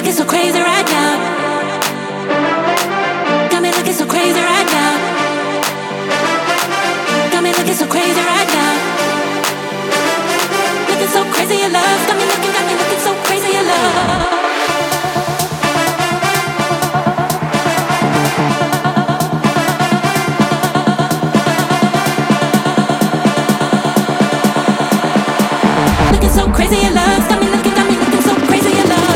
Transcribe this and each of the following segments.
so crazy right now. Got me looking so crazy right now. Got me looking so crazy right now. Looking so crazy in love. Got me looking so crazy in love. Looking so crazy in love. Got me looking so crazy in love.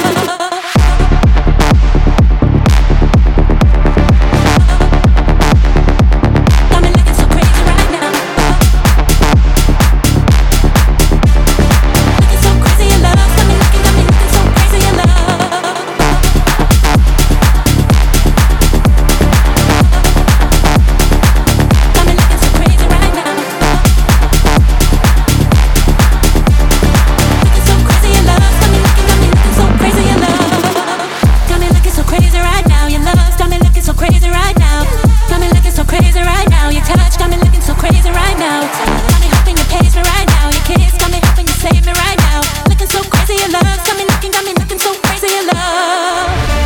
Got me looking so crazy right now. Looking so crazy in love. Got me looking so crazy in love. Got me looking so crazy right now. Looking so crazy in love. Got me looking so crazy in love. Got me looking so crazy right now. Your love got me looking so crazy right now. Got me looking so crazy right now. Your touch got me looking so crazy right now. Got me hoping you pace me right now. Your kiss got me hoping you save me right now. Looking so crazy in love. Got me looking so crazy in love.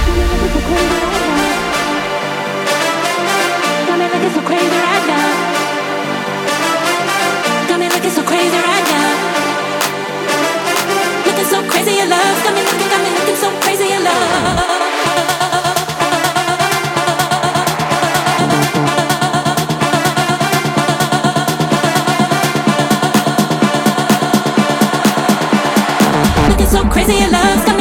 Got me looking so crazy right now. Got me looking so crazy right now. Looking so crazy in love. Got me looking so crazy in love. Looking so crazy in love.